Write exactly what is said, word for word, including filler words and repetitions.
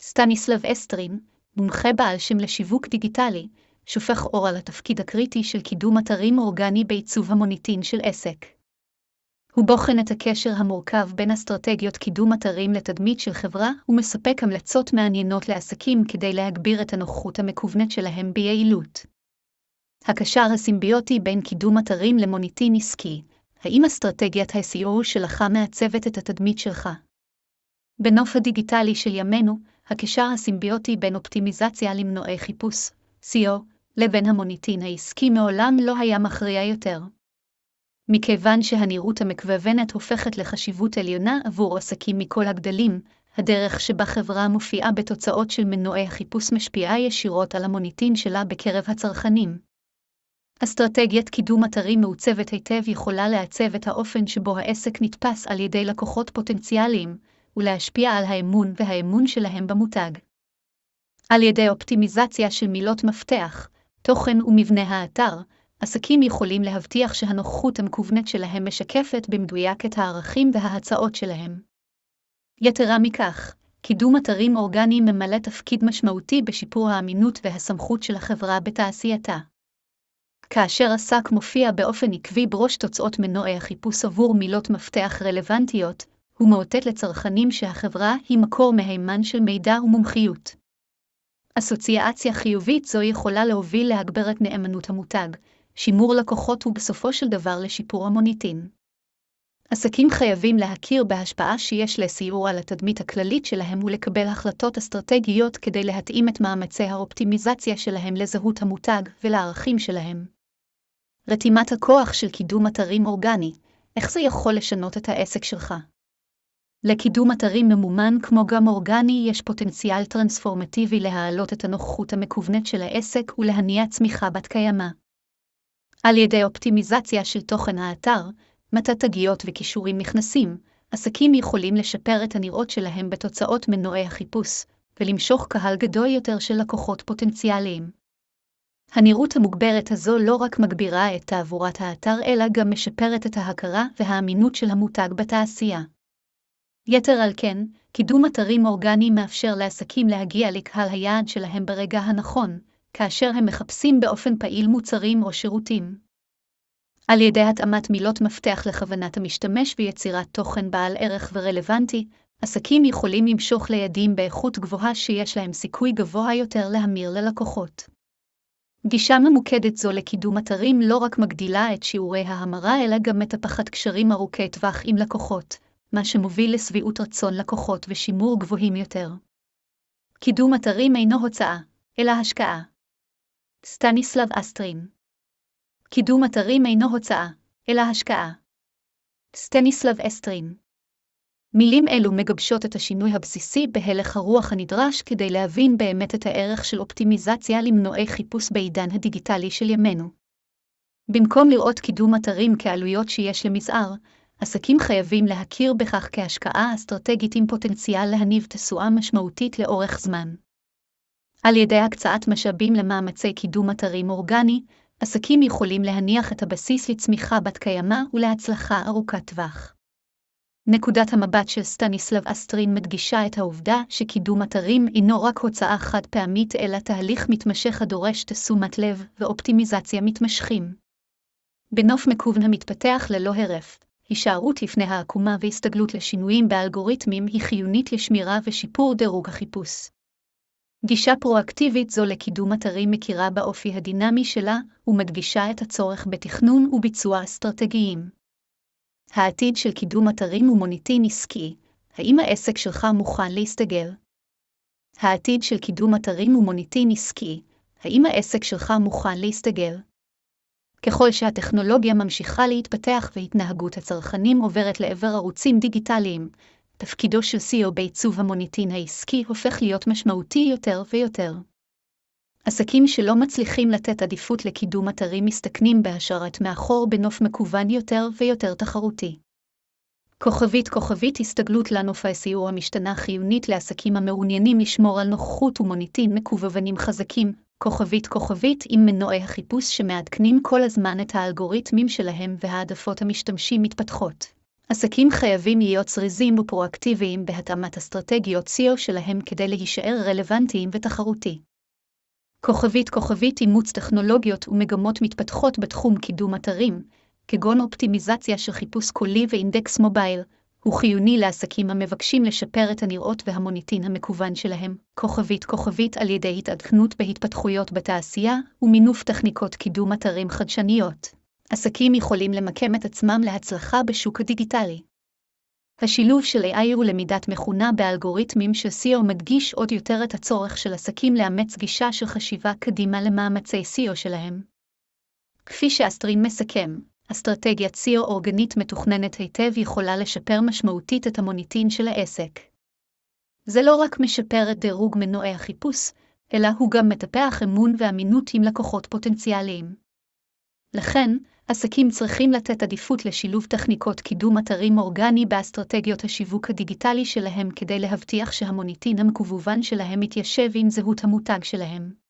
סטניסלב אסטרין, מומחה בעל שם לשיווק דיגיטלי, שופך אור על התפקיד הקריטי של קידום אתרים אורגני בעיצוב המוניטין של עסק. הוא בוחן את הקשר המורכב בין אסטרטגיות קידום אתרים לתדמית של חברה ומספק המלצות מעניינות לעסקים כדי להגביר את הנוכחות המקוונת שלהם ביעילות. הקשר הסימביוטי בין קידום אתרים למוניטין עסקי. האם אסטרטגיית ה-אס אי או שלך מעצבת את התדמית שלך? בנוף הדיגיטלי של ימינו, הקשר הסימביוטי בין אופטימיזציה למנועי חיפוש, אס אי או, לבין המוניטין העסקי מעולם לא היה מכריע יותר. מכיוון שהנראות המקוונת הופכת לחשיבות עליונה עבור עסקים מכל הגדלים, הדרך שבה חברה מופיעה בתוצאות של מנועי החיפוש משפיעה ישירות על המוניטין שלה בקרב הצרכנים. אסטרטגיית קידום אתרים מעוצבת היטב יכולה לעצב את האופן שבו העסק נתפס על ידי לקוחות פוטנציאליים, ולהשפיע על האמון והאמון שלהם במותג. על ידי אופטימיזציה של מילות מפתח, תוכן ומבנה האתר, עסקים יכולים להבטיח שהנוכחות המקוונת שלהם משקפת במדויק את הערכים וההצעות שלהם. יתרה מכך, קידום אתרים אורגניים ממלא תפקיד משמעותי בשיפור האמינות והסמכות של החברה בתעשייתה. כאשר עסק מופיע באופן עקבי בראש תוצאות מנועי החיפוש עבור מילות מפתח רלוונטיות, הוא מאותת לצרכנים שהחברה היא מקור מהימן של מידע ומומחיות. אסוציאציה חיובית זו יכולה להוביל להגברת נאמנות המותג, שימור לקוחות ובסופו של דבר לשיפור המוניטין. עסקים חייבים להכיר בהשפעה שיש ל-אס אי או על התדמית הכללית שלהם ולקבל החלטות אסטרטגיות כדי להתאים את מאמצי האופטימיזציה שלהם לזהות המותג ולערכים שלהם. רתימת הכוח של קידום אתרים אורגני, איך זה יכול לשנות את העסק שלך? לקידום אתרים ממומן כמו גם אורגני יש פוטנציאל טרנספורמטיבי להעלות את הנוכחות המקוונת של העסק ולהניע צמיחה בת קיימא. על ידי אופטימיזציה של תוכן האתר, מטה תגיות וקישורים נכנסים, עסקים יכולים לשפר את הנראות שלהם בתוצאות מנועי החיפוש, ולמשוך קהל גדול יותר של לקוחות פוטנציאליים. הנראות המוגברת הזו לא רק מגבירה את תעבורת האתר אלא גם משפרת את ההכרה והאמינות של המותג בתעשייה. יתר על כן, קידום אתרים אורגניים מאפשר לעסקים להגיע לקהל היעד שלהם ברגע הנכון, כאשר הם מחפשים באופן פעיל מוצרים או שירותים. על ידי התאמת מילות מפתח לכוונת המשתמש ויצירת תוכן בעל ערך ורלוונטי, עסקים יכולים למשוך ליעדים באיכות גבוהה שיש להם סיכוי גבוה יותר להמיר ללקוחות. גישה ממוקדת זו לקידום אתרים לא רק מגדילה את שיעורי ההמרה אלא גם מטפחת קשרים ארוכי טווח עם לקוחות, מה שמוביל לשביעות רצון לקוחות ושימור גבוהים יותר. קידום אתרים אינו הוצאה, אלא השקעה. סטניסלב אסטרין. קידום אתרים אינו הוצאה, אלא השקעה. סטניסלב אסטרין. מילים אלו מגבשות את השינוי הבסיסי בהלך הרוח הנדרש כדי להבין באמת את הערך של אופטימיזציה למנועי חיפוש בעידן הדיגיטלי של ימינו. במקום לראות קידום אתרים כעלויות שיש למזער, עסקים חייבים להכיר בכך כהשקעה אסטרטגית עם פוטנציאל להניב תשואה משמעותית לאורך זמן. על ידי הקצאת משאבים למאמצי קידום אתרים אורגני, עסקים יכולים להניח את הבסיס לצמיחה בת קיימא ולהצלחה ארוכת טווח. נקודת המבט של סטניסלב אסטרין מדגישה את העובדה שקידום אתרים אינו רק הוצאה חד פעמית אלא תהליך מתמשך הדורש תשומת לב ואופטימיזציה מתמשכים. בנוף מקוון המתפתח ללא הרף, הישארות לפני העקומה והסתגלות לשינויים באלגוריתמים היא חיונית לשמירה ושיפור דירוג החיפוש. גישה פרואקטיבית זו לקידום אתרים מכירה באופי הדינמי שלה ומדגישה את הצורך בתכנון וביצוע אסטרטגיים. העתיד של קידום אתרים ומוניטין עסקי, האם העסק שלך מוכן להסתגל? העתיד של קידום אתרים ומוניטין עסקי, האם העסק שלך מוכן להסתגל? ככל שהטכנולוגיה ממשיכה להתפתח והתנהגות הצרכנים עוברת לעבר ערוצים דיגיטליים, תפקידו של אס אי או בעיצוב המוניטין העסקי הופך להיות משמעותי יותר ויותר. עסקים שלא מצליחים לתת עדיפות לקידום אתרים מסתכנים בהשארת מאחור בנוף מקוון יותר ויותר תחרותי. כוכבית כוכבית הסתגלות לנוף ה-אס אי או המשתנה חיונית לעסקים המעוניינים לשמור על נוכחות ומוניטין מקוונים חזקים, כוכבית כוכבית עם מנועי החיפוש שמעדכנים כל הזמן את האלגוריתמים שלהם והעדפות המשתמשים מתפתחות. עסקים חייבים להיות זריזים ופרואקטיביים בהתאמת אסטרטגיות סי או שלהם כדי להישאר רלוונטיים ותחרותי. כוכבית כוכבית אימוץ טכנולוגיות ומגמות מתפתחות בתחום קידום אתרים, כגון אופטימיזציה של חיפוש קולי ואינדקס מובייל, הוא חיוני לעסקים המבקשים לשפר את הנראות והמוניטין המקוון שלהם. כוכבית כוכבית על ידי התעדכנות בהתפתחויות בתעשייה ומינוף טכניקות קידום אתרים חדשניות. עסקים יכולים למקם את עצמם להצלחה בשוק הדיגיטלי. השילוב של איי איי ולמידת מכונה באלגוריתמים של סי או מדגיש עוד יותר את הצורך של עסקים לאמץ גישה של חשיבה קדימה למאמצי סי או שלהם. כפי שאסטרין מסכם, אסטרטגיית סי או אורגנית מתוכננת היטב יכולה לשפר משמעותית את המוניטין של העסק. זה לא רק משפר את דירוג מנועי החיפוש, אלא הוא גם מטפח אמון ואמינות עם לקוחות פוטנציאליים. לכן, עסקים צריכים לתת עדיפות לשילוב טכניקות קידום אתרים אורגני באסטרטגיות השיווק הדיגיטלי שלהם כדי להבטיח שהמוניטין המקוון שלהם מתיישב עם זהות המותג שלהם.